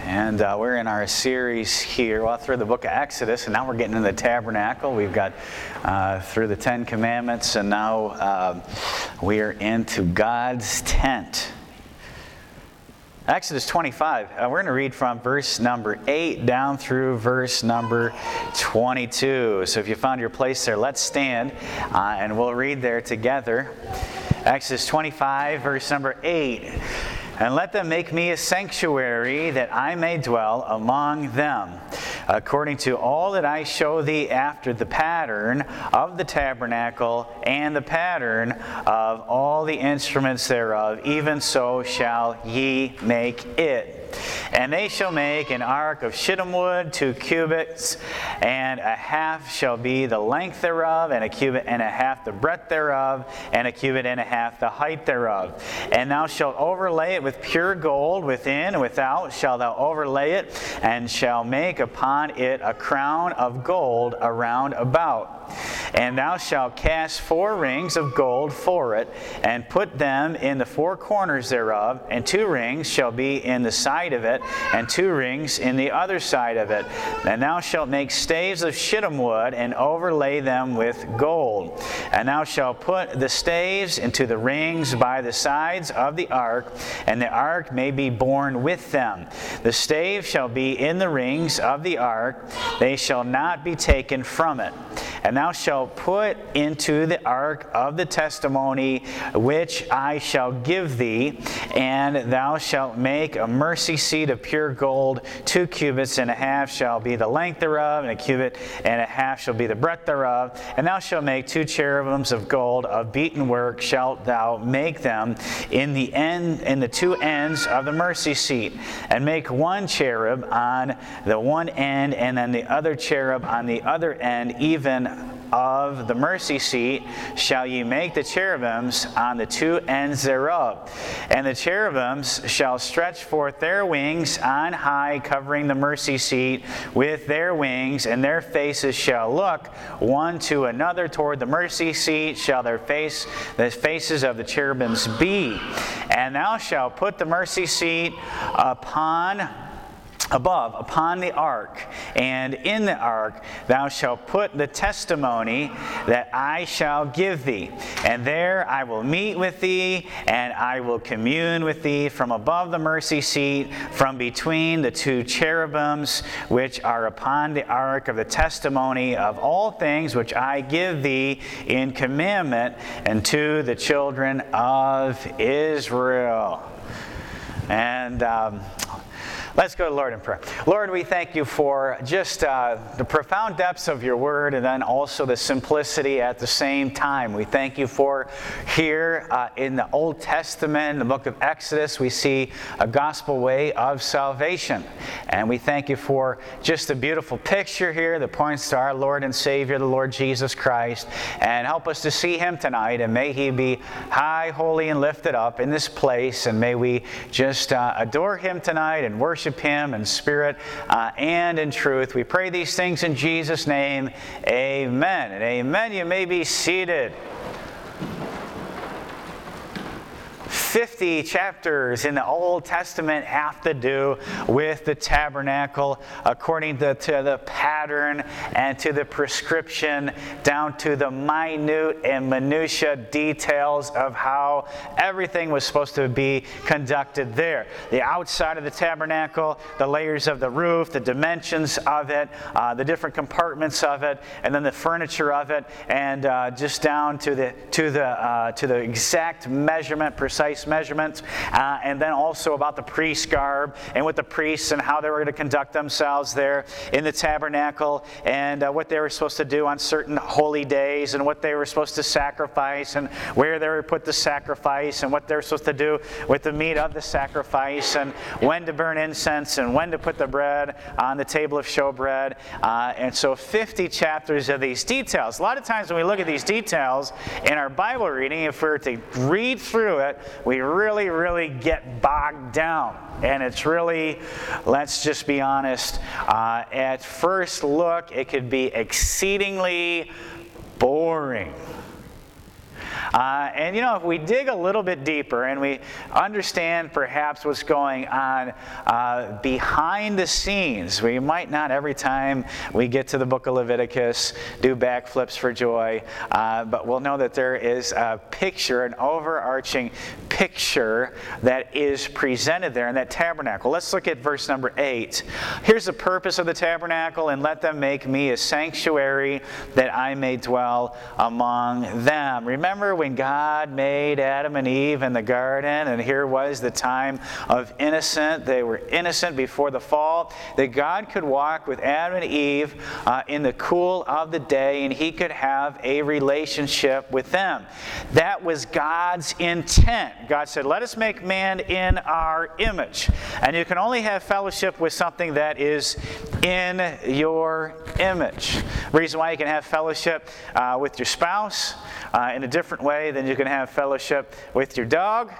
And we're in our series here through the book of Exodus, and now we're getting into the tabernacle. We've got through the Ten Commandments, and now we are into God's tent. Exodus 25, we're going to read from verse number 8 down through verse number 22. So if you found your place there, let's stand and we'll read there together. Exodus 25, verse number 8. And let them make me a sanctuary, that I may dwell among them, according to all that I show thee after the pattern of the tabernacle and the pattern of all the instruments thereof, even so shall ye make it. And they shall make an ark of shittim wood, 2 cubits, and a half shall be the length thereof, and a cubit and a half the breadth thereof, and a cubit and a half the height thereof. And thou shalt overlay it with pure gold, within and without shalt thou overlay it, and shall make upon it a crown of gold around about. And thou shalt cast 4 rings of gold for it, and put them in the 4 corners thereof, and 2 rings shall be in the side of it, and 2 rings in the other side of it. And thou shalt make staves of shittim wood, and overlay them with gold. And thou shalt put the staves into the rings by the sides of the ark, and the ark may be borne with them. The staves shall be in the rings of the ark, they shall not be taken from it. And thou shalt put into the ark of the testimony which I shall give thee, and thou shalt make a mercy seat of pure gold, 2 cubits and a half shall be the length thereof, and a cubit and a half shall be the breadth thereof. And thou shalt make 2 cherubims of gold of beaten work shalt thou make them in the 2 ends of the mercy seat, and make 1 cherub on the one end, and then the other cherub on the other end, even of the mercy seat shall ye make the cherubims on the 2 ends thereof. And the cherubims shall stretch forth their wings on high, covering the mercy seat with their wings, and their faces shall look one to another toward the mercy seat shall the faces of the cherubims be. And thou shalt put the mercy seat upon the ark, and in the ark thou shalt put the testimony that I shall give thee. And there I will meet with thee, and I will commune with thee from above the mercy seat, from between the 2 cherubims which are upon the ark of the testimony of all things which I give thee in commandment unto the children of Israel. And let's go to the Lord in prayer. Lord, we thank you for just the profound depths of your word, and then also the simplicity at the same time. We thank you for here in the Old Testament, in the book of Exodus, we see a gospel way of salvation. And we thank you for just a beautiful picture here that points to our Lord and Savior, the Lord Jesus Christ. And help us to see him tonight, and may he be high, holy, and lifted up in this place. And may we just adore him tonight and worship him in spirit and in truth. We pray these things in Jesus' name. Amen and amen. You may be seated. 50 chapters in the Old Testament have to do with the tabernacle, according to the pattern and to the prescription, down to the minute and minutiae details of how everything was supposed to be conducted there. The outside of the tabernacle, the layers of the roof, the dimensions of it, the different compartments of it, and then the furniture of it, and just down to the exact measurement, precise measurements, and then also about the priest garb and with the priests and how they were going to conduct themselves there in the tabernacle, and what they were supposed to do on certain holy days, and what they were supposed to sacrifice, and where they were put the sacrifice, and what they were supposed to do with the meat of the sacrifice, and when to burn incense, and when to put the bread on the table of showbread. And so 50 chapters of these details. A lot of times when we look at these details in our Bible reading, if we were to read through it, we really get bogged down. And it's really, let's just be honest, at first look, it could be exceedingly boring. And if we dig a little bit deeper and we understand perhaps what's going on behind the scenes, we might not every time we get to the book of Leviticus do backflips for joy, but we'll know that there is a picture, an overarching picture that is presented there in that tabernacle. Let's look at verse number 8. Here's the purpose of the tabernacle: and let them make me a sanctuary that I may dwell among them. Remember when God made Adam and Eve in the garden, and here was the time of innocence. They were innocent before the fall, that God could walk with Adam and Eve in the cool of the day, and He could have a relationship with them. That was God's intent. God said, let us make man in our image. And you can only have fellowship with something that is in your image. The reason why you can have fellowship with your spouse in a different way than you can have fellowship with your dog.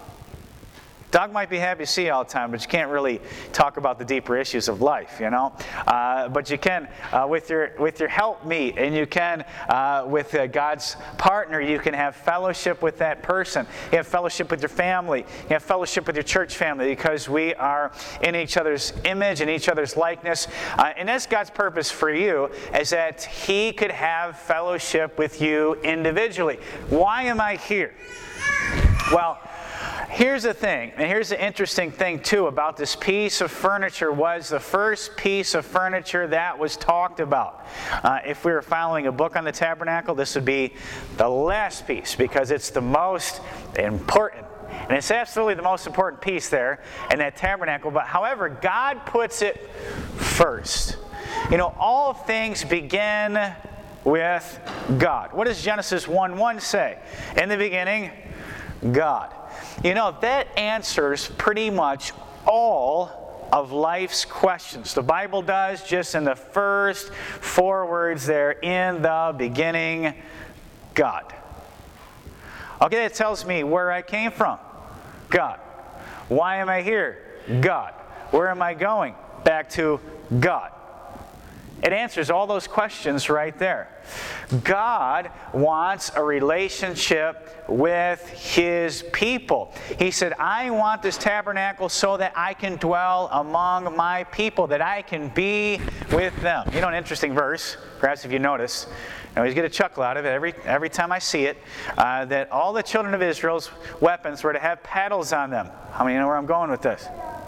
Dog might be happy to see you all the time, but you can't really talk about the deeper issues of life, But you can with your helpmeet, and you can with God's partner. You can have fellowship with that person. You have fellowship with your family. You have fellowship with your church family, because we are in each other's image and each other's likeness. And that's God's purpose for you, is that He could have fellowship with you individually. Why am I here? Well, here's the thing, and here's the interesting thing too about this piece of furniture. Was the first piece of furniture that was talked about. If we were following a book on the tabernacle, this would be the last piece, because it's the most important. And it's absolutely the most important piece there in that tabernacle. But however, God puts it first. All things begin with God. What does Genesis 1:1 say? In the beginning, God. That answers pretty much all of life's questions. The Bible does, just in the first 4 words there: in the beginning, God. Okay, that tells me where I came from. God. Why am I here? God. Where am I going? Back to God. It answers all those questions right there. God wants a relationship with His people. He said, I want this tabernacle so that I can dwell among my people, that I can be with them. An interesting verse, perhaps if you notice, I always get a chuckle out of it every time I see it, that all the children of Israel's weapons were to have paddles on them. How many know where I'm going with this?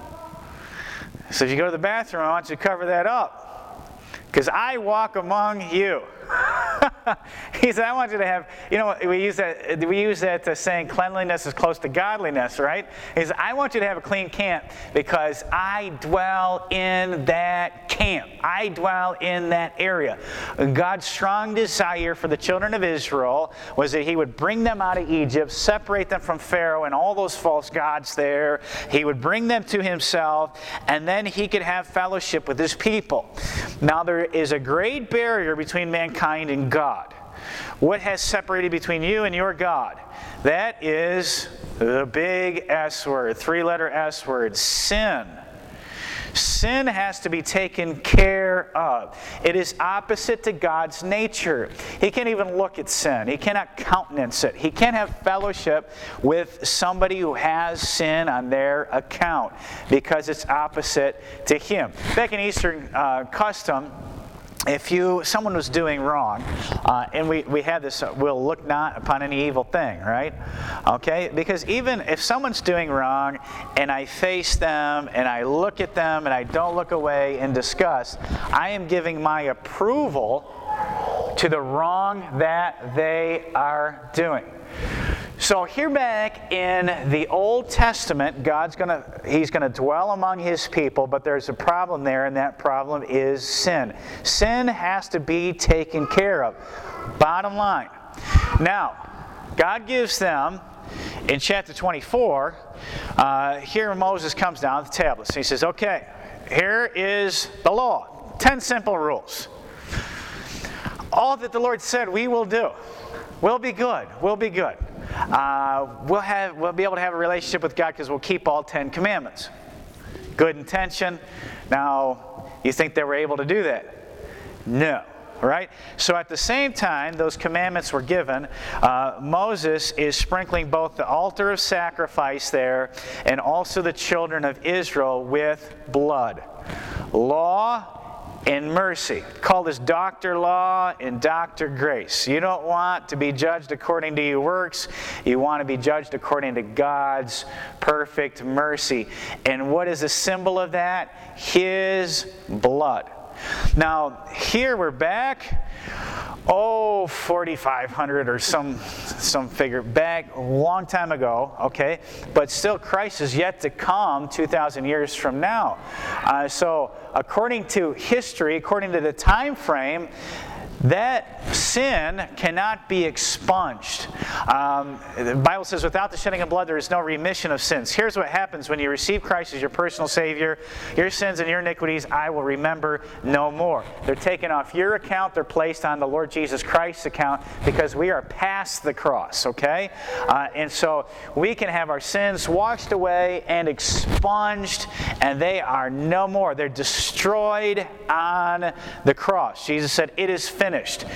So if you go to the bathroom, I want you to cover that up. Because I walk among you. He said, I want you to have, we use that saying, cleanliness is close to godliness, right? He said, I want you to have a clean camp, because I dwell in that camp. I dwell in that area. God's strong desire for the children of Israel was that He would bring them out of Egypt, separate them from Pharaoh and all those false gods there. He would bring them to Himself, and then He could have fellowship with His people. Now, there is a great barrier between mankind and God. What has separated between you and your God? That is the big S word, 3-letter S word: sin. Sin has to be taken care of. It is opposite to God's nature. He can't even look at sin. He cannot countenance it. He can't have fellowship with somebody who has sin on their account, because it's opposite to Him. Back in Eastern custom, if someone was doing wrong, and we have this, we'll look not upon any evil thing, right? Okay? Because even if someone's doing wrong, and I face them, and I look at them, and I don't look away in disgust, I am giving my approval to the wrong that they are doing. So here back in the Old Testament, He's going to dwell among His people, but there's a problem there, and that problem is sin. Sin has to be taken care of. Bottom line. Now, God gives them, in chapter 24, here Moses comes down with the tablets. He says, okay, here is the law. 10 simple rules. All that the Lord said we will do. We'll be good. We'll be good. We'll be able to have a relationship with God because we'll keep all 10 commandments. Good intention. Now, you think they were able to do that? No. right? So at the same time those commandments were given, Moses is sprinkling both the altar of sacrifice there and also the children of Israel with blood. Law and mercy. Call this Dr. Law and Dr. Grace. You don't want to be judged according to your works. You want to be judged according to God's perfect mercy. And what is the symbol of that? His blood. Now, here we're back, 4,500 or some figure back a long time ago, okay? But still, Christ is yet to come 2,000 years from now. So, according to history, according to the time frame, that sin cannot be expunged. The Bible says, without the shedding of blood, there is no remission of sins. Here's what happens when you receive Christ as your personal Savior. Your sins and your iniquities I will remember no more. They're taken off your account. They're placed on the Lord Jesus Christ's account because we are past the cross, okay? And so we can have our sins washed away and expunged, and they are no more. They're destroyed on the cross. Jesus said, it is finished.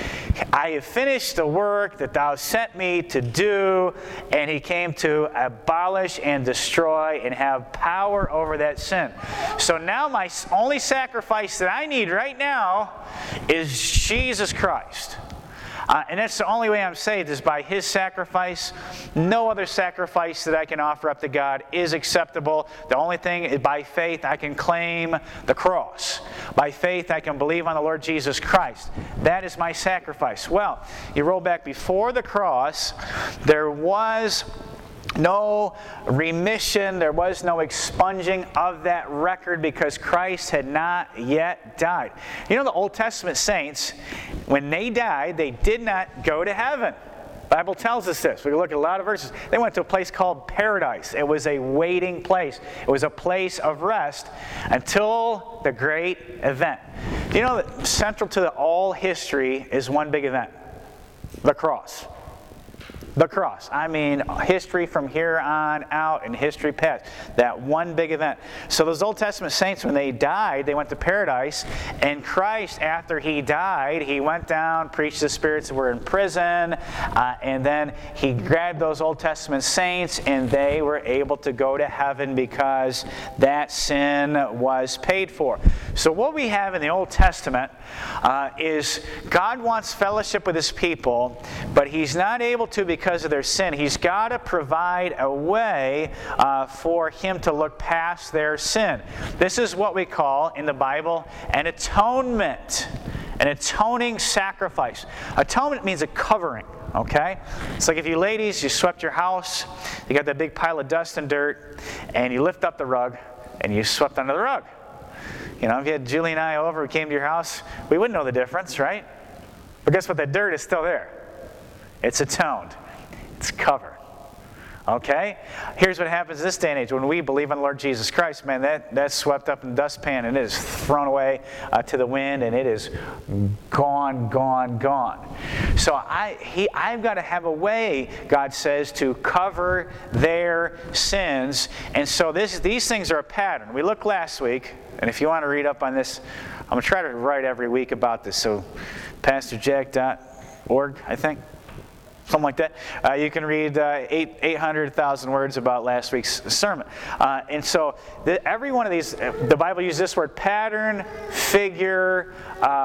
I have finished the work that thou sent me to do, and he came to abolish and destroy and have power over that sin. So now my only sacrifice that I need right now is Jesus Christ. And that's the only way I'm saved, is by his sacrifice. No other sacrifice that I can offer up to God is acceptable. The only thing is by faith I can claim the cross. By faith I can believe on the Lord Jesus Christ. That is my sacrifice. Well, you roll back before the cross, there was no remission, there was no expunging of that record because Christ had not yet died. You know, the Old Testament saints, when they died, they did not go to heaven. The Bible tells us this. We can look at a lot of verses. They went to a place called paradise. It was a waiting place. It was a place of rest until the great event. You know that central to all history is one big event. The cross. The cross. I mean, history from here on out and history past. That one big event. So those Old Testament saints, when they died, they went to paradise. And Christ, after he died, he went down, preached to the spirits that were in prison. And then he grabbed those Old Testament saints, and they were able to go to heaven because that sin was paid for. So what we have in the Old Testament is God wants fellowship with his people, but he's not able to because of their sin. He's got to provide a way for him to look past their sin. This is what we call in the Bible an atonement, an atoning sacrifice. Atonement means a covering. Okay? It's like if you ladies, you swept your house, you got that big pile of dust and dirt, and you lift up the rug, and you swept under the rug. You know, if you had Julie and I over, we came to your house, we wouldn't know the difference, right? But guess what? The dirt is still there. It's atoned. It's covered. Okay? Here's what happens this day and age. When we believe on the Lord Jesus Christ, man, that's swept up in the dustpan and it is thrown away to the wind and it is gone, gone, gone. So I've got to have a way, God says, to cover their sins. And so these things are a pattern. We looked last week, and if you want to read up on this, I'm going to try to write every week about this. So pastorjack.org, I think. Something like that. You can read 800,000 words about last week's sermon. And so every one of these, the Bible uses this word pattern, figure,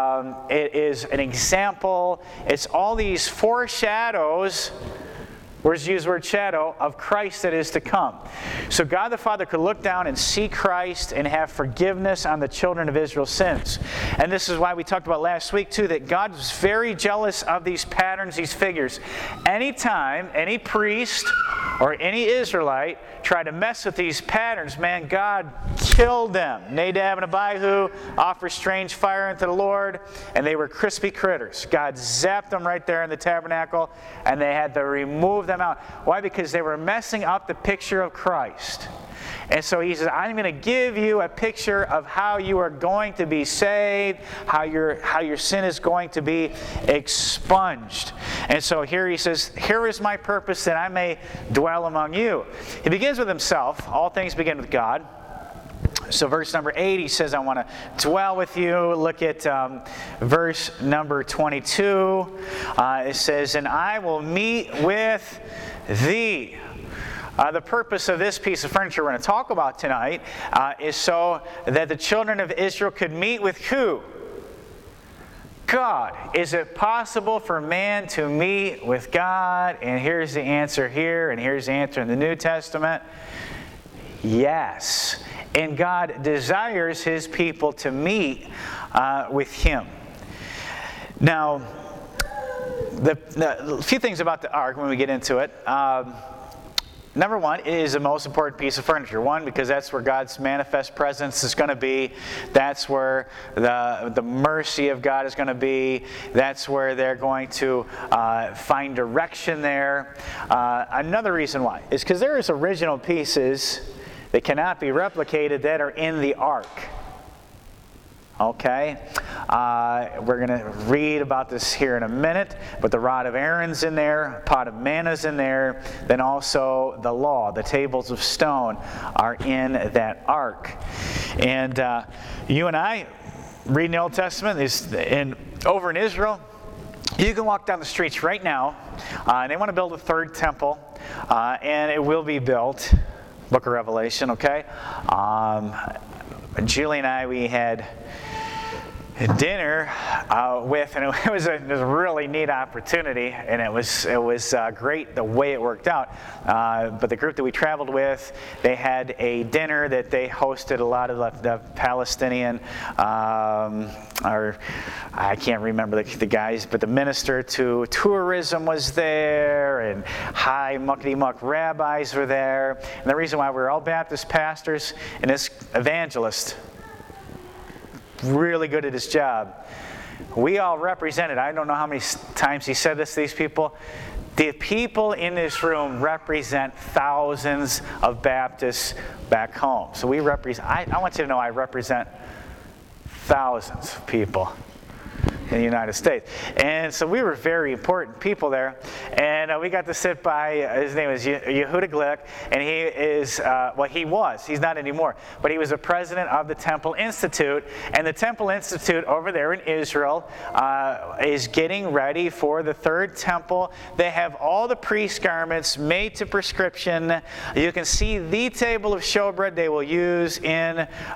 it is an example. It's all these foreshadows. Where's used the word shadow of Christ that is to come. So God the Father could look down and see Christ and have forgiveness on the children of Israel's sins. And this is why we talked about last week too, that God was very jealous of these patterns, these figures. Anytime any priest or any Israelite tried to mess with these patterns, man, God killed them. Nadab and Abihu offered strange fire unto the Lord, and they were crispy critters. God zapped them right there in the tabernacle, and they had to remove them out. Why? Because they were messing up the picture of Christ. And so he says, I'm going to give you a picture of how you are going to be saved, how your sin is going to be expunged. And so here he says, here is my purpose, that I may dwell among you. He begins with himself. All things begin with God. So verse number 8, he says, I want to dwell with you. Look at verse number 22. It says, and I will meet with thee. The purpose of this piece of furniture we're going to talk about tonight is so that the children of Israel could meet with who? God. Is it possible for man to meet with God? And here's the answer here, and here's the answer in the New Testament. Yes. And God desires His people to meet with Him. Now, a few things about the ark when we get into it. Number one, it is the most important piece of furniture. One, because that's where God's manifest presence is going to be. That's where the mercy of God is going to be. That's where they're going to find direction there. Another reason why is because there is original pieces that cannot be replicated that are in the ark. Okay? We're going to read about this here in a minute, but the rod of Aaron's in there, pot of manna's in there, then also the law, the tables of stone are in that ark. And you and I read in the Old Testament, over in Israel, you can walk down the streets right now, and they want to build a third temple, and it will be built. Book of Revelation, okay? Julie and I, we had dinner with, and it was a really neat opportunity, and it was great the way it worked out. But the group that we traveled with, they had a dinner that they hosted a lot of the Palestinian, or I can't remember the guys, but the minister to tourism was there, and high muckety-muck rabbis were there. And the reason why we're all Baptist pastors and this evangelist, really good at his job. We all represented, I don't know how many times he said this to these people, the people in this room represent thousands of Baptists back home. So we represent, I want you to know I represent thousands of people in the United States. And so we were very important people there. And we got to sit by, his name is Yehuda Glick, and he is, he's not anymore, but he was the president of the Temple Institute. And the Temple Institute over there in Israel is getting ready for the third temple. They have all the priest garments made to prescription. You can see the table of showbread they will use in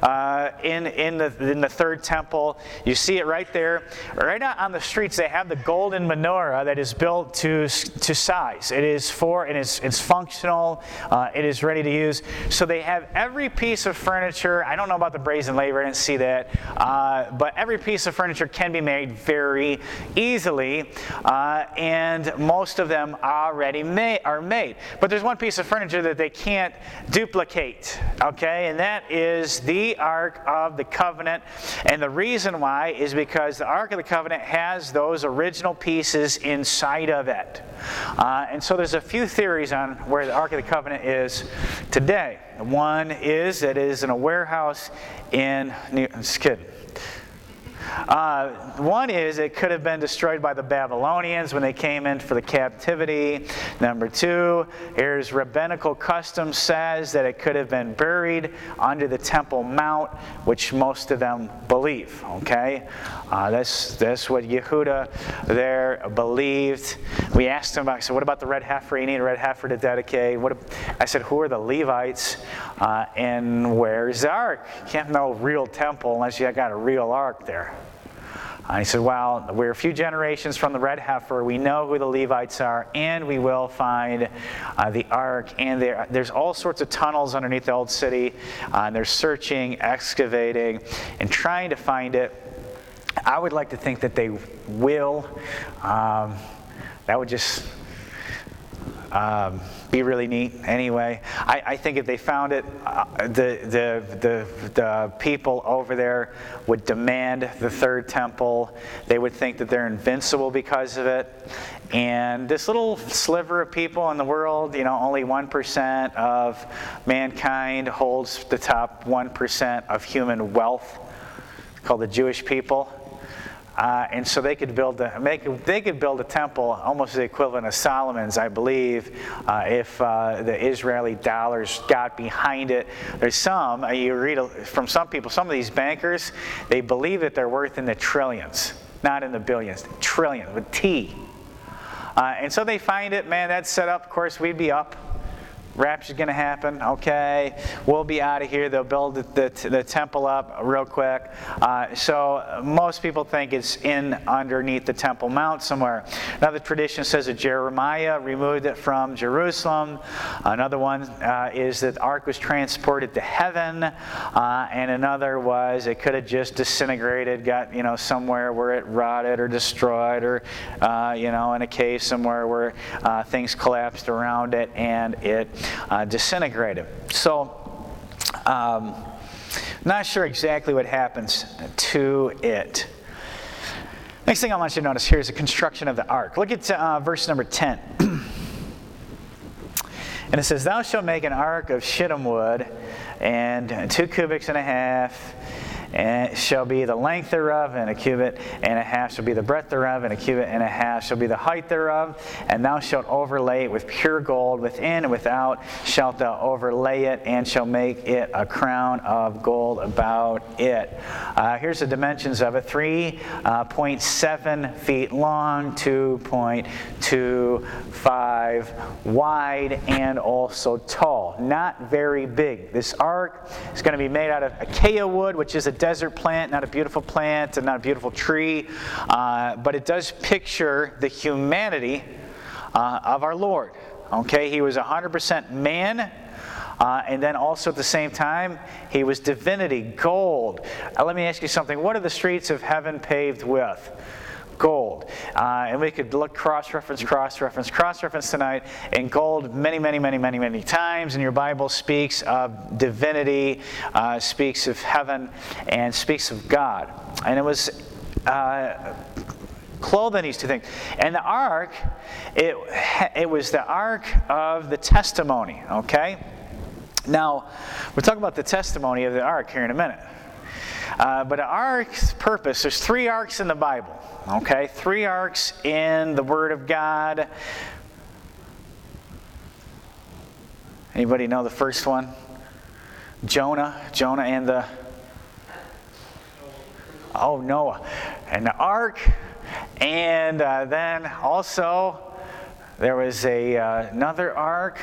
the third temple. You see it right there. Right out on the streets, they have the golden menorah that is built to size. It is it's functional. It is ready to use. So they have every piece of furniture. I don't know about the brazen laver. I didn't see that. But every piece of furniture can be made very easily, and most of them already are made. But there's one piece of furniture that they can't duplicate. Okay, and that is the Ark of the Covenant. And the reason why is because the Ark of the Covenant has those original pieces inside of it. And so there's a few theories on where the Ark of the Covenant is today. One is that it is in a warehouse in just kidding. One is it could have been destroyed by the Babylonians when they came in for the captivity. Number two, here's rabbinical custom says that it could have been buried under the Temple Mount, which most of them believe. Okay, that's what Yehuda there believed. We asked him about, so what about the red heifer? You need a red heifer to dedicate. I said, who are the Levites? And where's the ark? You can't have no real temple unless you got a real ark there. He said, well, we're a few generations from the red heifer. We know who the Levites are, and we will find the ark. And there's all sorts of tunnels underneath the old city. And they're searching, excavating, and trying to find it. I would like to think that they will. That would just be really neat. Anyway, I think if they found it, the people over there would demand the third temple. They would think that they're invincible because of it. And this little sliver of people in the world, only 1% of mankind holds the top 1% of human wealth, called the Jewish people. And so they could build a temple almost the equivalent of Solomon's, I believe, if the Israeli dollars got behind it. There's some, you read from some people, some of these bankers, they believe that they're worth in the trillions, not in the billions, trillions with T. And so they find it, man, that's set up, of course, we'd be up. Rapture's going to happen. Okay, we'll be out of here. They'll build the temple up real quick. So most people think it's in underneath the Temple Mount somewhere. Another tradition says that Jeremiah removed it from Jerusalem. Another one is that the ark was transported to heaven. And another was it could have just disintegrated, got somewhere where it rotted or destroyed, or in a cave somewhere where things collapsed around it and it disintegrated. So, not sure exactly what happens to it. Next thing I want you to notice here is the construction of the ark. Look at verse number 10. And it says, "Thou shalt make an ark of shittim wood, and 2.5 cubits, and it shall be the length thereof, and 1.5 cubits shall be the breadth thereof, and 1.5 cubits shall be the height thereof. And thou shalt overlay it with pure gold within and without shalt thou overlay it, and shall make it a crown of gold about it." Here's the dimensions of it: 3.7 feet long, 2.25 wide, and also tall. Not very big. This ark is going to be made out of acacia wood, which is a desert plant, not a beautiful plant and not a beautiful tree, but it does picture the humanity of our Lord. Okay, he was 100% man, and then also at the same time, he was divinity, gold. Let me ask you something. What are the streets of heaven paved with? Gold. And we could look cross-reference tonight. And gold many times. And your Bible speaks of divinity, speaks of heaven, and speaks of God. And it was clothed in these two things. And the ark, it was the ark of the testimony. Okay? Now, we'll talk about the testimony of the ark here in a minute. But the ark's purpose, there's 3 arks in the Bible. Okay, 3 arks in the Word of God. Anybody know the first one? Jonah and the... Oh, Noah. And the ark. And then also there was another ark.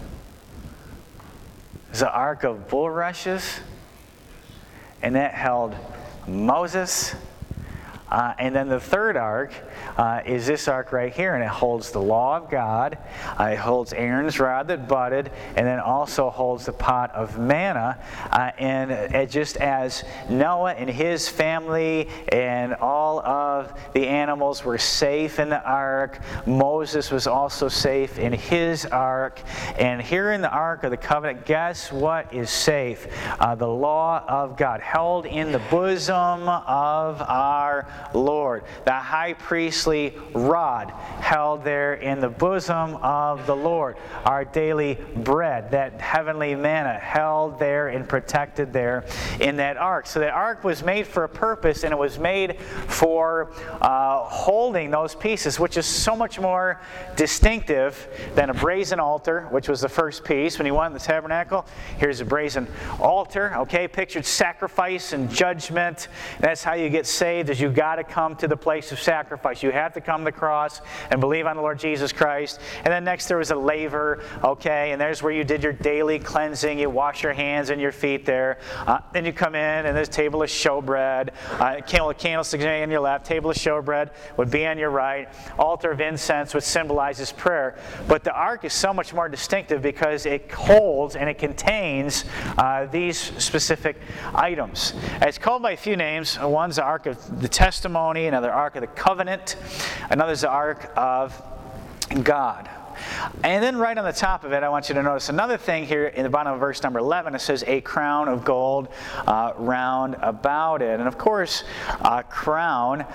It's the ark of bulrushes. And that held Moses. And then the third ark is this ark right here, and it holds the law of God. It holds Aaron's rod that budded, and then also holds the pot of manna. And it just as Noah and his family and all of the animals were safe in the ark, Moses was also safe in his ark. And here in the Ark of the Covenant, guess what is safe? The law of God, held in the bosom of our Lord. The high priestly rod held there in the bosom of the Lord. Our daily bread, that heavenly manna, held there and protected there in that ark. So that ark was made for a purpose, and it was made for holding those pieces, which is so much more distinctive than a brazen altar, which was the first piece. When you went in the tabernacle, here's a brazen altar, okay, pictured sacrifice and judgment. That's how you get saved, is you got to come to the place of sacrifice. You have to come to the cross and believe on the Lord Jesus Christ. And then next there was a laver, okay, and there's where you did your daily cleansing. You wash your hands and your feet there. Then you come in, and there's a table of showbread. Candlestick on your left, table of showbread would be on your right. Altar of incense, which symbolizes prayer. But the ark is so much more distinctive because it holds and it contains these specific items. It's called by a few names. One's the Ark of the Testimony, another Ark of the Covenant, another's the Ark of God. And then right on the top of it, I want you to notice another thing here in the bottom of verse number 11. It says, a crown of gold round about it. And of course, a crown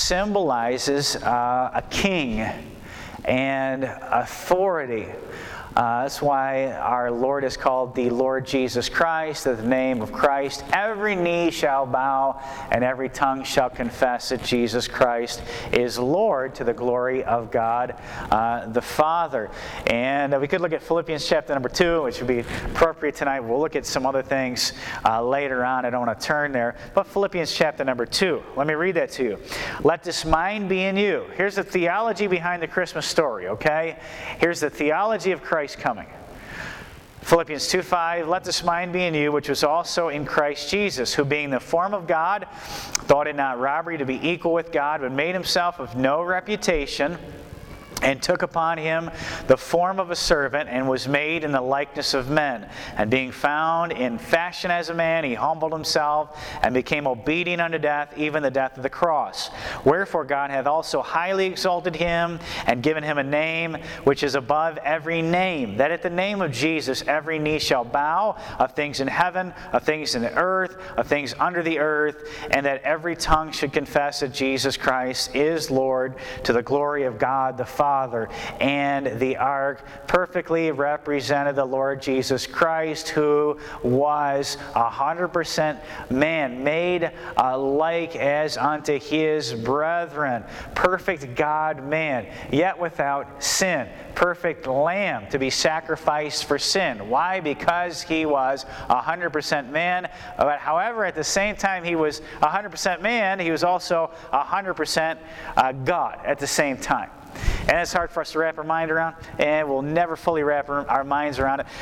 symbolizes a king and authority. That's why our Lord is called the Lord Jesus Christ. At the name of Christ, every knee shall bow and every tongue shall confess that Jesus Christ is Lord, to the glory of God the Father. And we could look at Philippians chapter number 2, which would be appropriate tonight. We'll look at some other things later on. I don't want to turn there. But Philippians chapter number 2. Let me read that to you. Let this mind be in you. Here's the theology behind the Christmas story, okay? Here's the theology of Christ coming. Philippians 2:5, let this mind be in you, which was also in Christ Jesus, who being the form of God, thought it not robbery to be equal with God, but made himself of no reputation, and took upon him the form of a servant, and was made in the likeness of men. And being found in fashion as a man, he humbled himself, and became obedient unto death, even the death of the cross. Wherefore God hath also highly exalted him, and given him a name which is above every name, that at the name of Jesus every knee shall bow, of things in heaven, of things in the earth, of things under the earth, and that every tongue should confess that Jesus Christ is Lord, to the glory of God the Father. And the ark perfectly represented the Lord Jesus Christ, who was 100% man, made like as unto his brethren, perfect God-man, yet without sin, perfect lamb to be sacrificed for sin. Why? Because he was 100% man, but however, at the same time he was 100% man, he was also 100% God at the same time. And it's hard for us to wrap our mind around, and we'll never fully wrap our minds around it.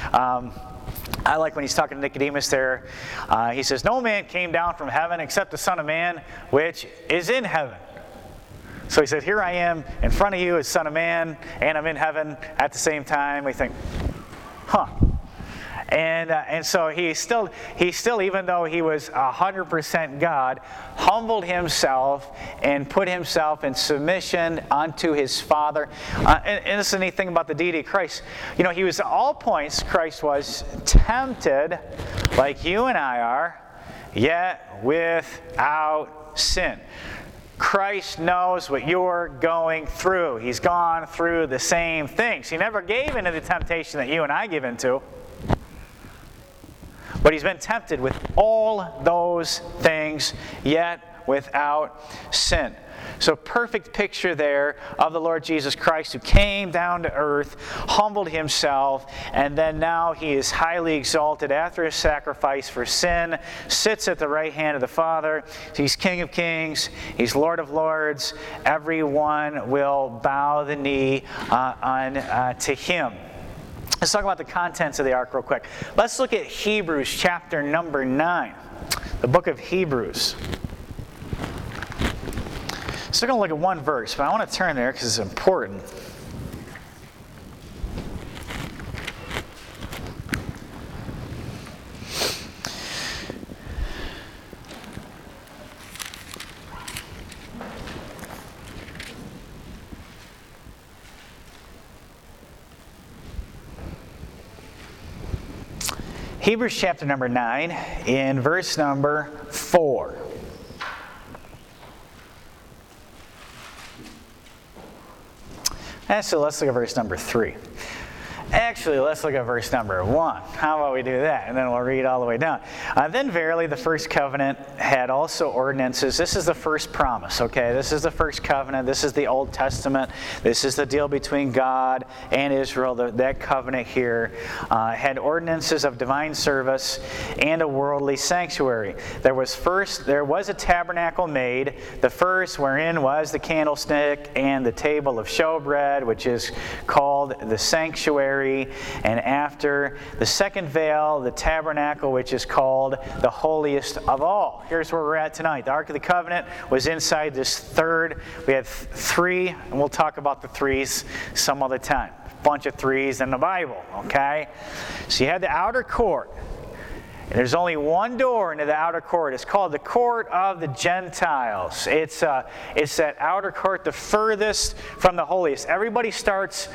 I like when he's talking to Nicodemus there. He says, no man came down from heaven except the Son of Man, which is in heaven. So he said, here I am in front of you as Son of Man, and I'm in heaven at the same time. We think, huh. And so he still, even though he was 100% God, humbled himself and put himself in submission unto his Father. And this is the neat thing about the deity of Christ. You know, he was at all points, Christ was tempted like you and I are, yet without sin. Christ knows what you're going through. He's gone through the same things. He never gave into the temptation that you and I give into. But he's been tempted with all those things, yet without sin. So perfect picture there of the Lord Jesus Christ, who came down to earth, humbled himself, and then now he is highly exalted after his sacrifice for sin, sits at the right hand of the Father. He's King of Kings. He's Lord of Lords. Everyone will bow the knee to him. Let's talk about the contents of the ark real quick. Let's look at Hebrews chapter number 9, the book of Hebrews. So we're going to look at one verse, but I want to turn there because it's important. Hebrews chapter number 9, in verse number 4. So let's look at verse number 3. Actually, let's look at verse number 1. How about we do that? And then we'll read all the way down. Then verily the first covenant had also ordinances. This is the first promise, okay? This is the first covenant. This is the Old Testament. This is the deal between God and Israel. That covenant here had ordinances of divine service and a worldly sanctuary. There was a tabernacle made, the first wherein was the candlestick and the table of showbread, which is called the sanctuary. And after the second veil, the tabernacle, which is called the holiest of all. Here's where we're at tonight. The Ark of the Covenant was inside this third. We had 3, and we'll talk about the 3s some other time. A bunch of 3s in the Bible, okay? So you had the outer court. And there's only one door into the outer court. It's called the court of the Gentiles. It's that outer court, the furthest from the holiest. Everybody starts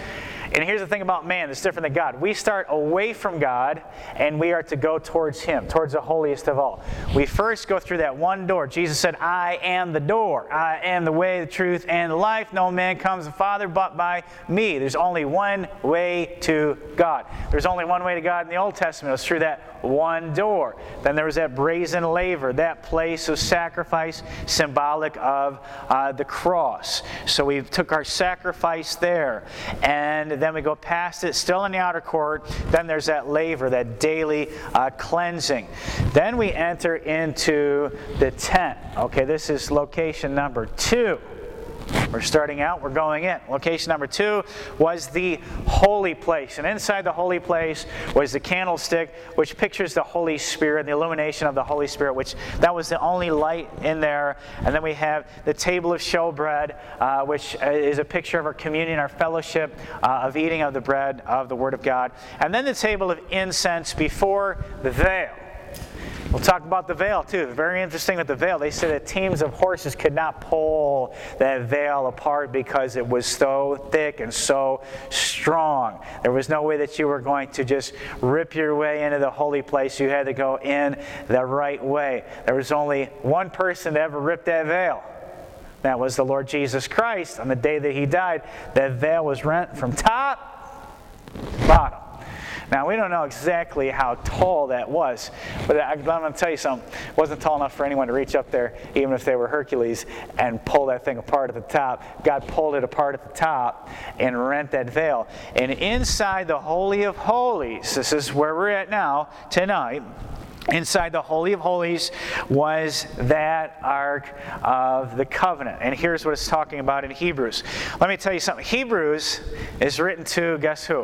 And here's the thing about man that's different than God. We start away from God, and we are to go towards Him, towards the holiest of all. We first go through that one door. Jesus said, I am the door. I am the way, the truth, and the life. No man comes to the Father but by me. There's only one way to God. There's only one way to God in the Old Testament. It was through that one door. Then there was that brazen laver, that place of sacrifice symbolic of the cross. So we took our sacrifice there, and then we go past it, still in the outer court. Then there's that laver, that daily cleansing. Then we enter into the tent. Okay, this is location number 2. We're starting out, we're going in. Location number 2 was the holy place. And inside the holy place was the candlestick, which pictures the Holy Spirit, the illumination of the Holy Spirit, which that was the only light in there. And then we have the table of showbread, which is a picture of our communion, our fellowship of eating of the bread of the Word of God. And then the table of incense before the veil. We'll talk about the veil too. Very interesting with the veil. They said that teams of horses could not pull that veil apart because it was so thick and so strong. There was no way that you were going to just rip your way into the holy place. You had to go in the right way. There was only one person to ever rip that veil. That was the Lord Jesus Christ. On the day that He died, that veil was rent from top to bottom. Now, we don't know exactly how tall that was, but I'm going to tell you something. It wasn't tall enough for anyone to reach up there, even if they were Hercules, and pull that thing apart at the top. God pulled it apart at the top and rent that veil. And inside the Holy of Holies, this is where we're at now, tonight, inside the Holy of Holies was that Ark of the Covenant. And here's what it's talking about in Hebrews. Let me tell you something. Hebrews is written to, guess who?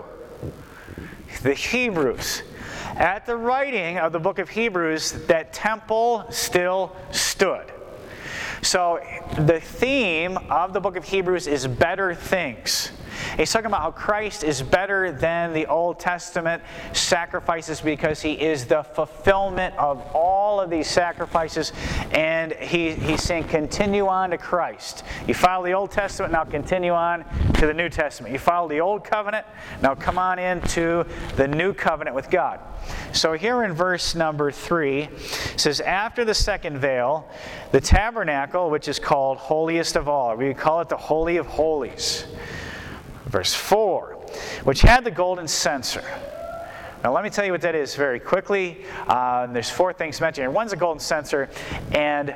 The Hebrews. At the writing of the book of Hebrews, that temple still stood. So the theme of the book of Hebrews is better things. He's talking about how Christ is better than the Old Testament sacrifices because He is the fulfillment of all of these sacrifices. And he's saying continue on to Christ. You follow the Old Testament, now continue on to the New Testament. You follow the Old Covenant, now come on into the New Covenant with God. So here in verse number 3, it says, after the second veil, the tabernacle, which is called holiest of all, we call it the Holy of Holies. Verse 4, which had the golden censer. Now let me tell you what that is very quickly. There's 4 things mentioned here. One's a golden censer, and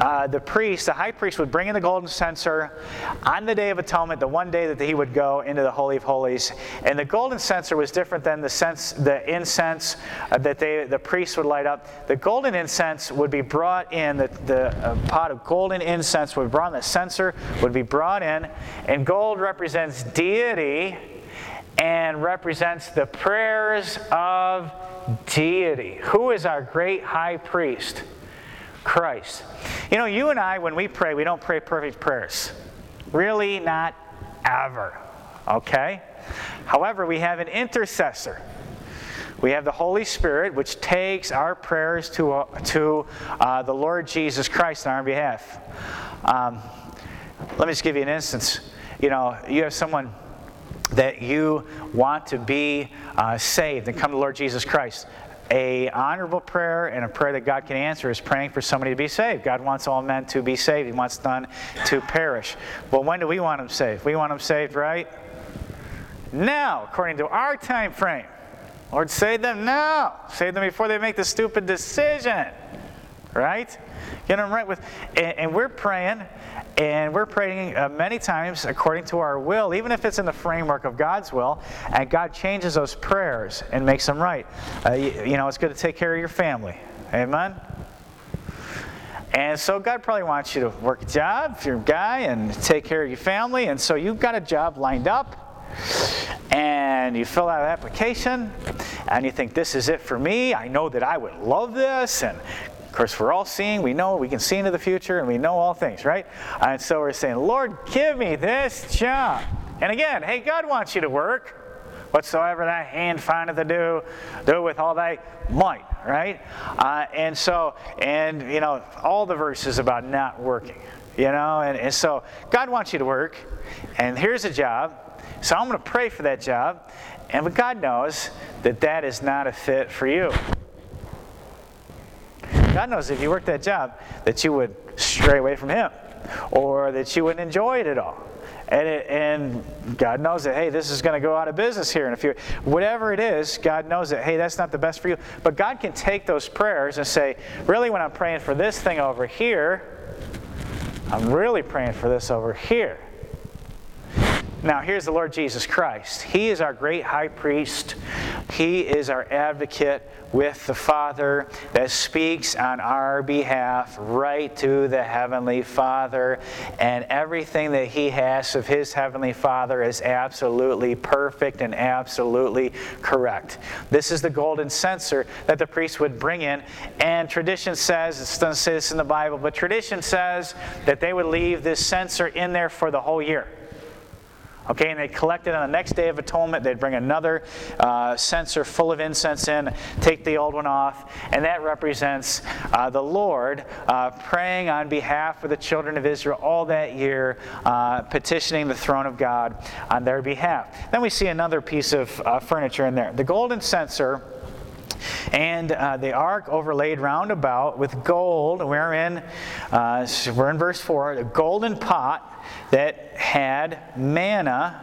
the high priest would bring in the golden censer on the Day of Atonement, the one day that he would go into the Holy of Holies. And the golden censer was different than the incense that the priest would light up. The golden incense would be brought in, the pot of golden incense would be brought in, the censer would be brought in, and gold represents deity and represents the prayers of deity. Who is our great high priest? Christ. You know, you and I, when we pray, we don't pray perfect prayers. Really, not ever. Okay? However, we have an intercessor. We have the Holy Spirit, which takes our prayers to the Lord Jesus Christ on our behalf. Let me just give you an instance. You know, you have someone that you want to be saved and come to the Lord Jesus Christ. An honorable prayer and a prayer that God can answer is praying for somebody to be saved. God wants all men to be saved. He wants none to perish. Well, when do we want them saved? We want them saved right now, according to our time frame. Lord, save them now. Save them before they make the stupid decision. Right? Get them right with... And we're praying... And we're praying many times according to our will, even if it's in the framework of God's will, and God changes those prayers and makes them right. You know, it's good to take care of your family. Amen? And so God probably wants you to work a job if you're a guy and take care of your family. And so you've got a job lined up, and you fill out an application, and you think, this is it for me. I know that I would love this, and of course, we're all seeing, we know, we can see into the future, and we know all things, right? And so we're saying, Lord, give me this job. And again, hey, God wants you to work. Whatsoever thy hand findeth to do, do with all thy might, right? And you know, all the verses about not working, you know? And so God wants you to work, and here's a job. So I'm going to pray for that job. But God knows that that is not a fit for you. God knows if you work that job that you would stray away from Him, or that you wouldn't enjoy it at all. And God knows that, hey, this is going to go out of business here in a few. Whatever it is, God knows that, hey, that's not the best for you. But God can take those prayers and say, really, when I'm praying for this thing over here, I'm really praying for this over here. Now, here's the Lord Jesus Christ. He is our great high priest. He is our advocate with the Father that speaks on our behalf right to the Heavenly Father. And everything that He has of His Heavenly Father is absolutely perfect and absolutely correct. This is the golden censer that the priest would bring in. And tradition says, it doesn't say this in the Bible, but tradition says that they would leave this censer in there for the whole year. Okay, and they'd collect it on the next Day of Atonement. They'd bring another censer full of incense in, take the old one off, and that represents the Lord praying on behalf of the children of Israel all that year, petitioning the throne of God on their behalf. Then we see another piece of furniture in there. The golden censer and the ark overlaid round about with gold. We're in verse 4, a golden pot that had manna.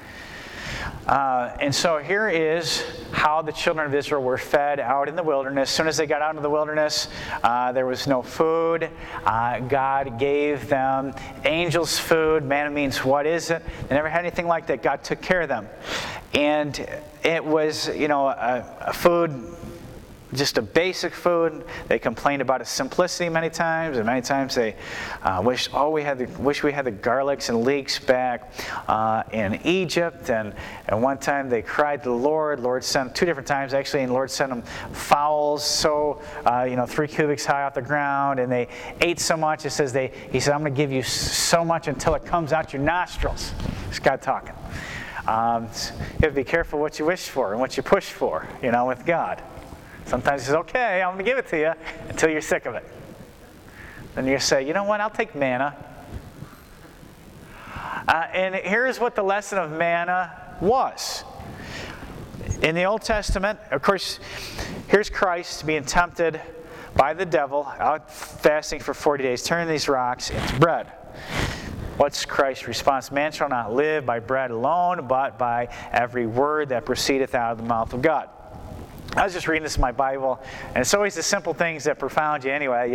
And so here is how the children of Israel were fed out in the wilderness. As soon as they got out into the wilderness, there was no food. God gave them angels' food. Manna means what is it? They never had anything like that. God took care of them. And it was, a food, just a basic food. They complained about its simplicity many times, and many times they wish we had the garlics and leeks back in Egypt. And one time they cried to the Lord. Lord sent 2 different times actually, and the Lord sent them fowls, 3 cubits high off the ground, and they ate so much. It says He said, I'm going to give you so much until it comes out your nostrils. It's God talking. You have to be careful what you wish for and what you push for, with God. Sometimes He says, okay, I'm going to give it to you until you're sick of it. Then you say, you know what, I'll take manna. And here's what the lesson of manna was. In the Old Testament, of course, here's Christ being tempted by the devil, out fasting for 40 days, turning these rocks into bread. What's Christ's response? Man shall not live by bread alone, but by every word that proceedeth out of the mouth of God. I was just reading this in my Bible, and it's always the simple things that profound you anyway,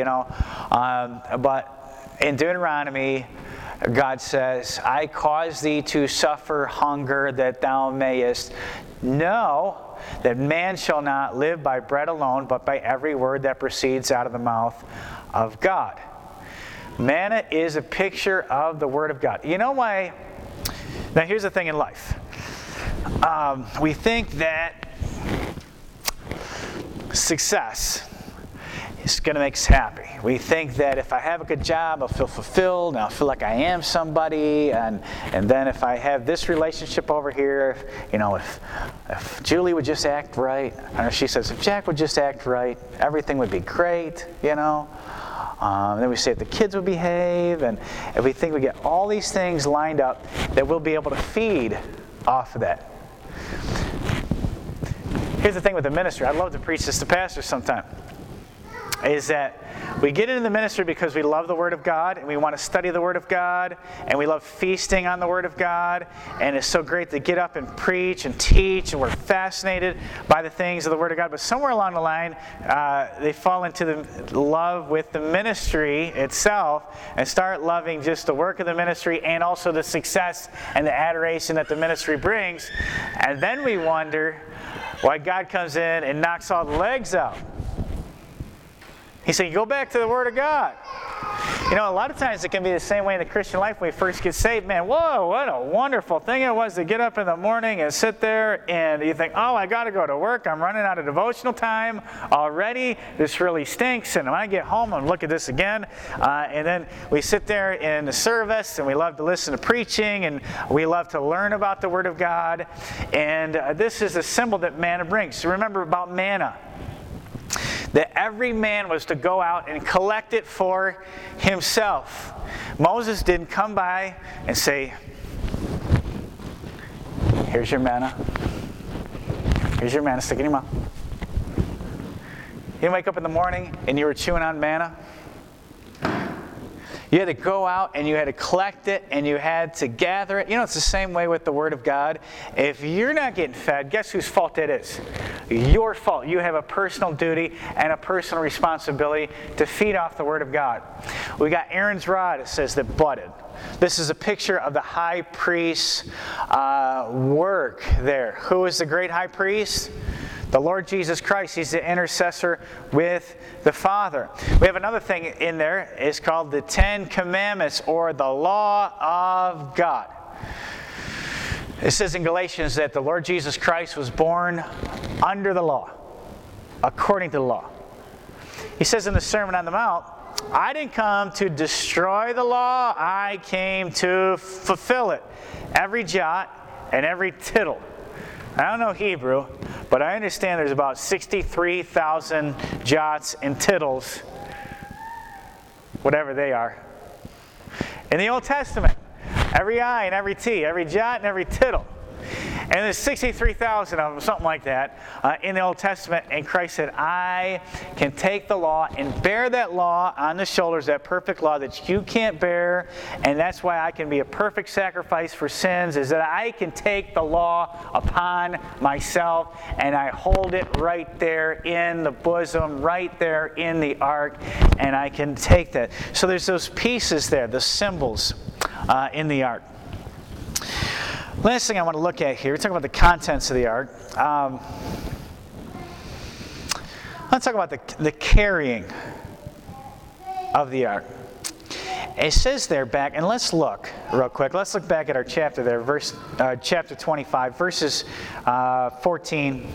But in Deuteronomy, God says, I cause thee to suffer hunger that thou mayest know that man shall not live by bread alone, but by every word that proceeds out of the mouth of God. Manna is a picture of the Word of God. You know why? Now here's the thing in life. We think that success is going to make us happy. We think that if I have a good job, I'll feel fulfilled, and I'll feel like I am somebody, and then if I have this relationship over here, if Julie would just act right, or she says, if Jack would just act right, everything would be great, Then we say if the kids would behave, and if we think we get all these things lined up, that we'll be able to feed off of that. Here's the thing with the ministry. I'd love to preach this to pastors sometime. Is that we get into the ministry because we love the Word of God, and we want to study the Word of God, and we love feasting on the Word of God, and it's so great to get up and preach and teach, and we're fascinated by the things of the Word of God. But somewhere along the line, they fall into the love with the ministry itself and start loving just the work of the ministry and also the success and the adoration that the ministry brings. And then we wonder why God comes in and knocks all the legs out. He said, go back to the Word of God. A lot of times it can be the same way in the Christian life when we first get saved. Man, whoa, what a wonderful thing it was to get up in the morning and sit there and you think, oh, I got to go to work. I'm running out of devotional time already. This really stinks. And when I get home, I'm look at this again. And then we sit there in the service and we love to listen to preaching and we love to learn about the Word of God. And this is a symbol that manna brings. So remember about manna. That every man was to go out and collect it for himself. Moses didn't come by and say, Here's your manna. Here's your manna. Stick it in your mouth. You wake up in the morning and you were chewing on manna. You had to go out and you had to collect it and you had to gather it. You know, it's the same way with the Word of God. If you're not getting fed, guess whose fault it is? Your fault. You have a personal duty and a personal responsibility to feed off the Word of God. We got Aaron's rod, it says, that budded. This is a picture of the high priest's work there. Who is the great high priest? The Lord Jesus Christ. He's the intercessor with the Father. We have another thing in there. It's called the Ten Commandments, or the law of God. It says in Galatians that the Lord Jesus Christ was born under the law, according to the law. He says in the Sermon on the Mount, I didn't come to destroy the law, I came to fulfill it. Every jot and every tittle. I don't know Hebrew, but I understand there's about 63,000 jots and tittles, whatever they are, in the Old Testament. Every I and every T, every jot and every tittle. And there's 63,000 of them, something like that, in the Old Testament. And Christ said, I can take the law and bear that law on the shoulders, that perfect law that you can't bear. And that's why I can be a perfect sacrifice for sins, is that I can take the law upon myself and I hold it right there in the bosom, right there in the ark, and I can take that. So there's those pieces there, the symbols in the ark. Last thing I want to look at here, we're talking about the contents of the ark. Let's talk about the carrying of the ark. It says there back, and let's look real quick. Let's look back at our chapter there, chapter 25, verses 14.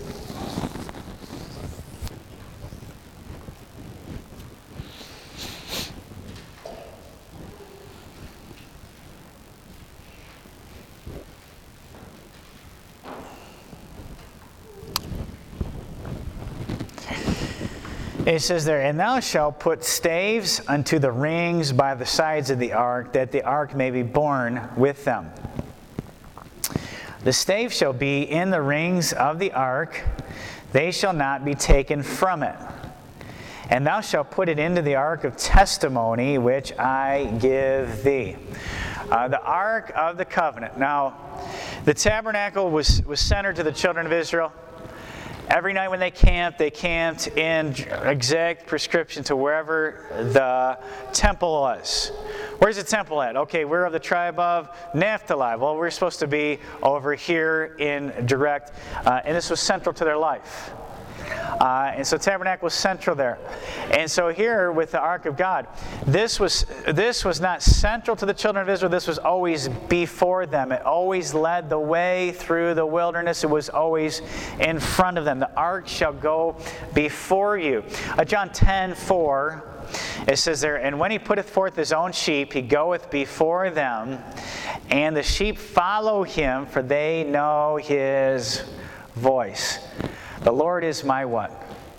It says there, and thou shalt put staves unto the rings by the sides of the ark, that the ark may be borne with them. The staves shall be in the rings of the ark, they shall not be taken from it. And thou shalt put it into the ark of testimony, which I give thee. The ark of the covenant. Now, the tabernacle was centered to the children of Israel. Every night when they camped in exact prescription to wherever the temple was. Where's the temple at? Okay, we're of the tribe of Naphtali. Well, we're supposed to be over here in direct, and this was central to their life. And so tabernacle was central there. And so here with the ark of God, this was not central to the children of Israel. This was always before them. It always led the way through the wilderness. It was always in front of them. The ark shall go before you. John 10:4, it says there, and when he putteth forth his own sheep, he goeth before them, and the sheep follow him, for they know his voice. The Lord is my what?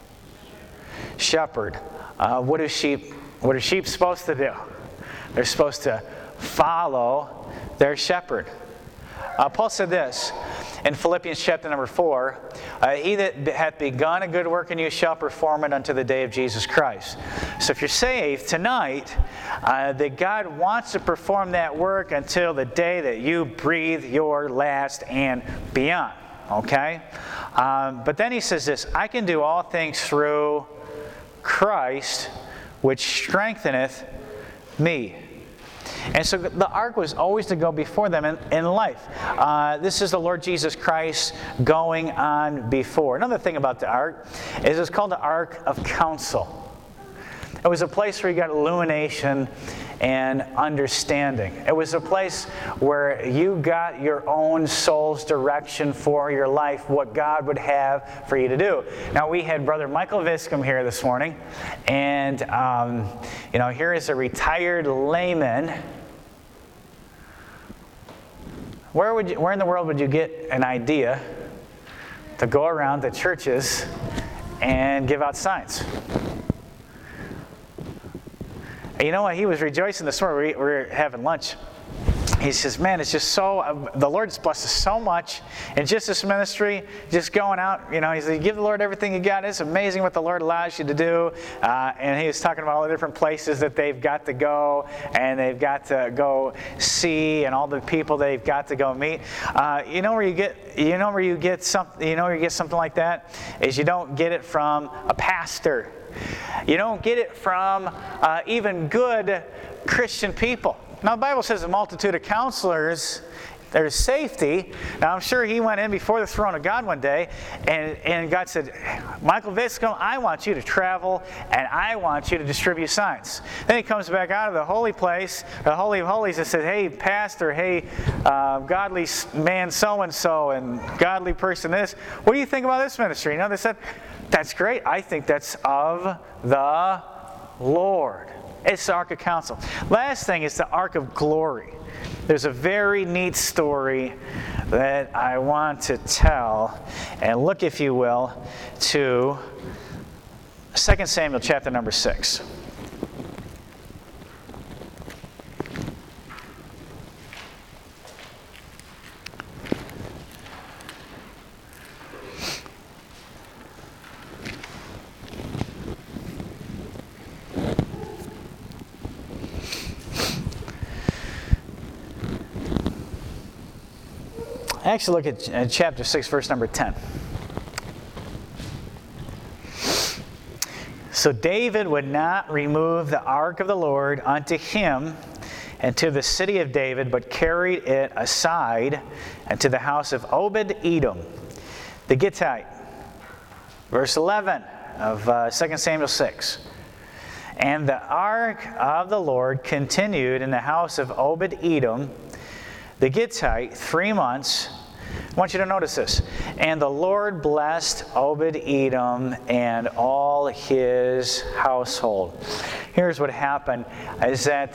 Shepherd. What are sheep supposed to do? They're supposed to follow their shepherd. Paul said this in Philippians chapter number 4, he that hath begun a good work in you shall perform it unto the day of Jesus Christ. So if you're saved tonight, that God wants to perform that work until the day that you breathe your last and beyond. Okay? But then he says this, I can do all things through Christ, which strengtheneth me. And so the ark was always to go before them in life. This is the Lord Jesus Christ going on before. Another thing about the ark is it's called the Ark of Counsel. It was a place where you got illumination and understanding. It was a place where you got your own soul's direction for your life, what God would have for you to do. Now, we had Brother Michael Viscom here this morning, and here is a retired layman. Where in the world would you get an idea to go around to churches and give out signs? You know what? He was rejoicing this morning. We were having lunch. he says, man, it's just so, the Lord's blessed us so much in just this ministry, just going out, he said, you give the Lord everything you got. It's amazing what the Lord allows you to do. And he was talking about all the different places that they've got to go and they've got to go see and all the people they've got to go meet. Where you get something like that is you don't get it from a pastor. You don't get it from even good Christian people. Now, the Bible says a multitude of counselors, there's safety. Now, I'm sure he went in before the throne of God one day, and God said, Michael Viscom, I want you to travel, and I want you to distribute signs. Then he comes back out of the holy place, the Holy of Holies, and says, hey, pastor, hey, godly man so-and-so, and godly person this. What do you think about this ministry? They said, that's great. I think that's of the Lord. It's the Ark of Counsel. Last thing is the Ark of Glory. There's a very neat story that I want to tell. And look, if you will, to 2 Samuel chapter number 6. Actually, look at chapter 6, verse number 10. So David would not remove the ark of the Lord unto him and to the city of David, but carried it aside and to the house of Obed-Edom, the Gittite. Verse 11 of 2 Samuel 6. And the ark of the Lord continued in the house of Obed-Edom, the Gittite, 3 months. I want you to notice this. And the Lord blessed Obed-Edom and all his household. Here's what happened, is that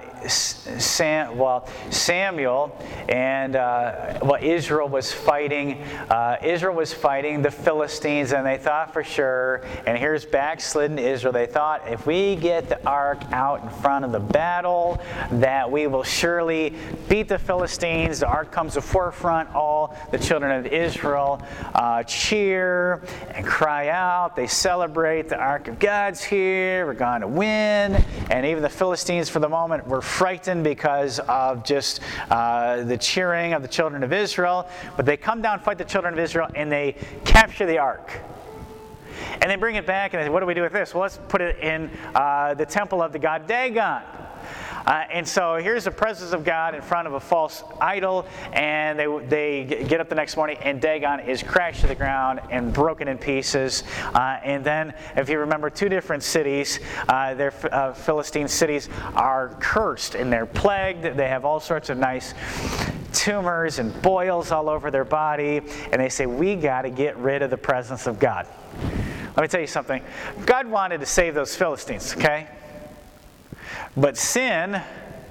Samuel and Israel was fighting. Israel was fighting the Philistines, and they thought for sure, and here's backslidden Israel, they thought if we get the ark out in front of the battle, that we will surely beat the Philistines. The ark comes to forefront. All the children of Israel cheer and cry out. They celebrate. The ark of God's here. We're going to win. And even the Philistines, for the moment, were frightened because of just the cheering of the children of Israel. But they come down, fight the children of Israel, and they capture the ark. And they bring it back, and they say, what do we do with this? Well, let's put it in the temple of the god Dagon. And so here's the presence of God in front of a false idol, and they get up the next morning, and Dagon is crashed to the ground and broken in pieces. And then, if you remember, 2 different cities, their Philistine cities, are cursed, and they're plagued. They have all sorts of nice tumors and boils all over their body, and they say, we got to get rid of the presence of God. Let me tell you something. God wanted to save those Philistines, okay? But sin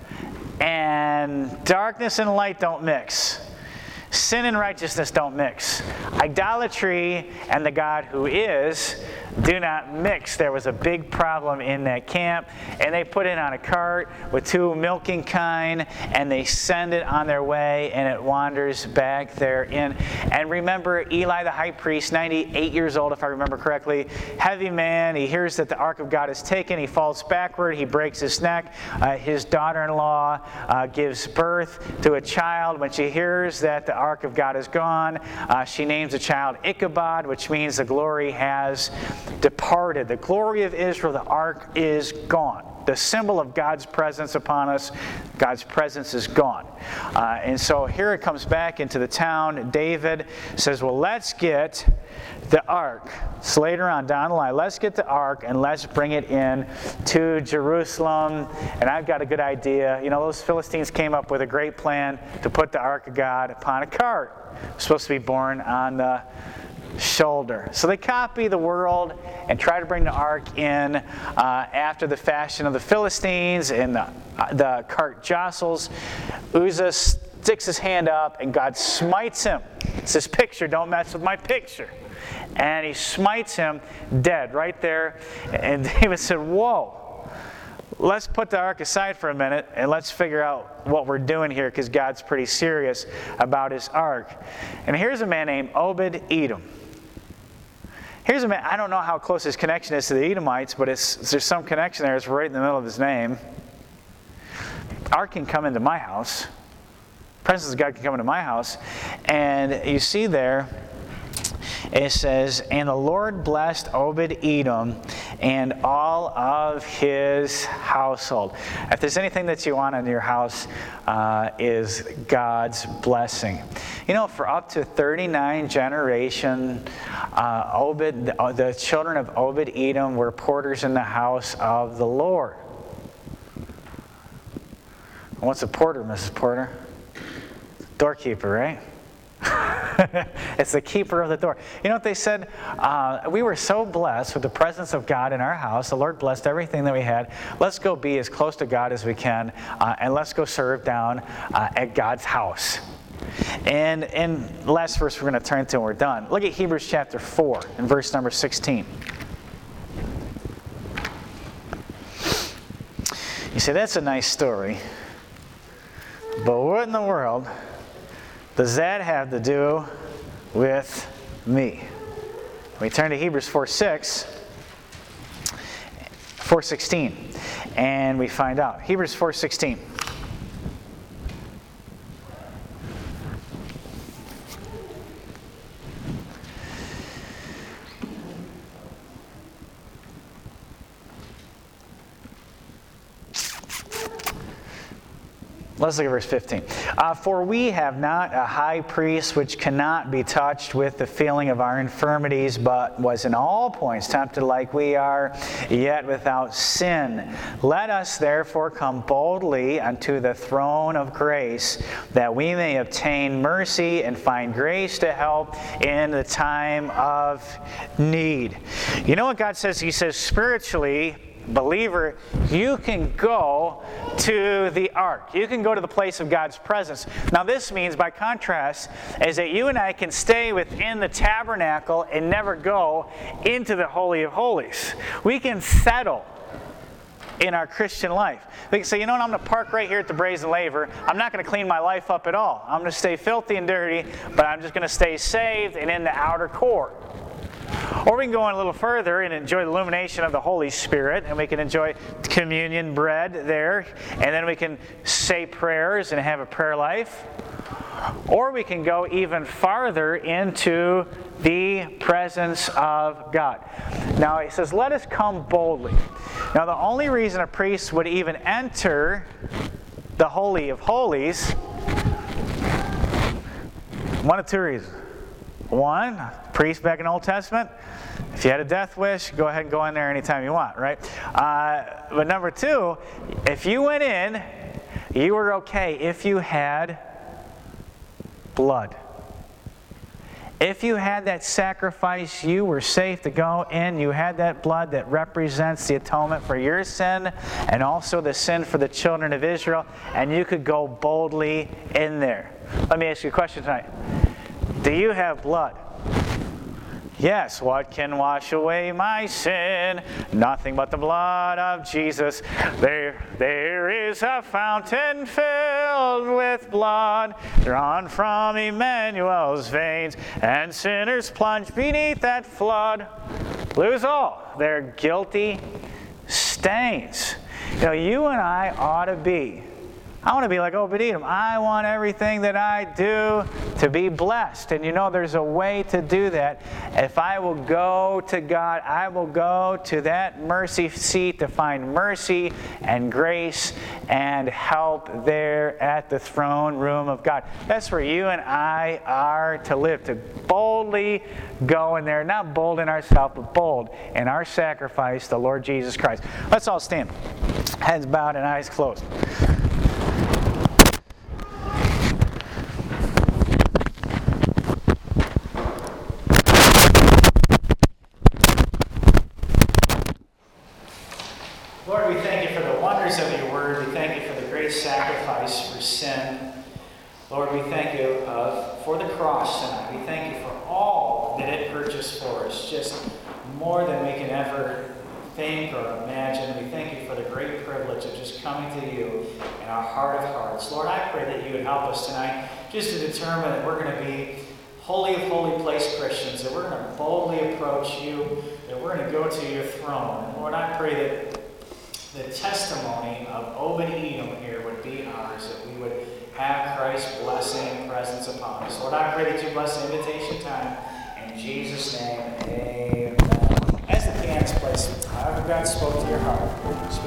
and darkness and light don't mix. Sin and righteousness don't mix. Idolatry and the God who is do not mix. There was a big problem in that camp, and they put it on a cart with 2 milking kine, and they send it on their way, and it wanders back there in. And remember, Eli the high priest, 98 years old if I remember correctly, heavy man, he hears that the ark of God is taken, he falls backward, he breaks his neck. His daughter-in-law gives birth to a child. When she hears that the ark of God is gone, she names the child Ichabod, which means the glory has departed. The glory of Israel, the ark, is gone. The symbol of God's presence upon us, God's presence is gone. And so here it comes back into the town. David says, well, let's get the ark. So later on down the line, let's get the ark and let's bring it in to Jerusalem. And I've got a good idea. Those Philistines came up with a great plan to put the ark of God upon a cart. It was supposed to be borne on the shoulder. So they copy the world and try to bring the ark in after the fashion of the Philistines, and the cart jostles. Uzzah sticks his hand up and God smites him. It's this picture, don't mess with my picture. And he smites him dead right there. And David said, whoa, let's put the ark aside for a minute and let's figure out what we're doing here, because God's pretty serious about his ark. And here's a man named Obed-Edom. Here's a man, I don't know how close his connection is to the Edomites, but there's some connection there. It's right in the middle of his name. Ark can come into my house. Presence of God can come into my house. And you see there, it says, and the Lord blessed Obed-Edom and all of his household. If there's anything that you want in your house, is God's blessing. You know, for up to 39 generations, the children of Obed-Edom were porters in the house of the Lord. What's a porter, Mrs. Porter? Doorkeeper, right? It's the keeper of the door. You know what they said? We were so blessed with the presence of God in our house. The Lord blessed everything that we had. Let's go be as close to God as we can, and let's go serve down at God's house. And the last verse we're going to turn to and we're done. Look at Hebrews chapter 4 and verse number 16. You say, that's a nice story. But what in the world does that have to do with me? We turn to Hebrews 4:16, and we find out. Hebrews 4:16. Let's look at verse 15. For we have not a high priest which cannot be touched with the feeling of our infirmities, but was in all points tempted like we are, yet without sin. Let us therefore come boldly unto the throne of grace, that we may obtain mercy and find grace to help in the time of need. You know what God says? He says, spiritually, believer, you can go to the ark. You can go to the place of God's presence. Now this means, by contrast, is that you and I can stay within the tabernacle and never go into the Holy of Holies. We can settle in our Christian life. We can say, you know what, I'm going to park right here at the Brazen Laver. I'm not going to clean my life up at all. I'm going to stay filthy and dirty, but I'm just going to stay saved and in the outer court. Or we can go on a little further and enjoy the illumination of the Holy Spirit, and we can enjoy communion bread there, and then we can say prayers and have a prayer life. Or we can go even farther into the presence of God. Now it says, let us come boldly. Now the only reason a priest would even enter the Holy of Holies, one of two reasons. One, priest back in the Old Testament, if you had a death wish, go ahead and go in there anytime you want, right? But number two, if you went in, you were okay if you had blood. If you had that sacrifice, you were safe to go in. You had that blood that represents the atonement for your sin and also the sin for the children of Israel, and you could go boldly in there. Let me ask you a question tonight. Do you have blood? Yes. What can wash away my sin? Nothing but the blood of Jesus. There is a fountain filled with blood, drawn from Emmanuel's veins, and sinners plunge beneath that flood lose all their guilty stains. You know, you and I ought to be. I want to be like Obed-Edom. I want everything that I do to be blessed. And you know, there's a way to do that. If I will go to God, I will go to that mercy seat to find mercy and grace and help there at the throne room of God. That's where you and I are to live, to boldly go in there. Not bold in ourselves, but bold in our sacrifice, the Lord Jesus Christ. Let's all stand. Heads bowed and eyes closed. Lord, we thank you for the wonders of your word. We thank you for the great sacrifice for sin. Lord, we thank you for the cross tonight. We thank you for all that it purchased for us, just more than we can ever think or imagine. We thank you for the great privilege coming to you in our heart of hearts. Lord, I pray that you would help us tonight just to determine that we're going to be holy of holy place Christians, that we're going to boldly approach you, that we're going to go to your throne. And Lord, I pray that the testimony of Obed-Edom here would be ours, that we would have Christ's blessing and presence upon us. Lord, I pray that you bless the invitation time. In Jesus' name, amen. As the pianist plays, however God spoke to your heart, speak.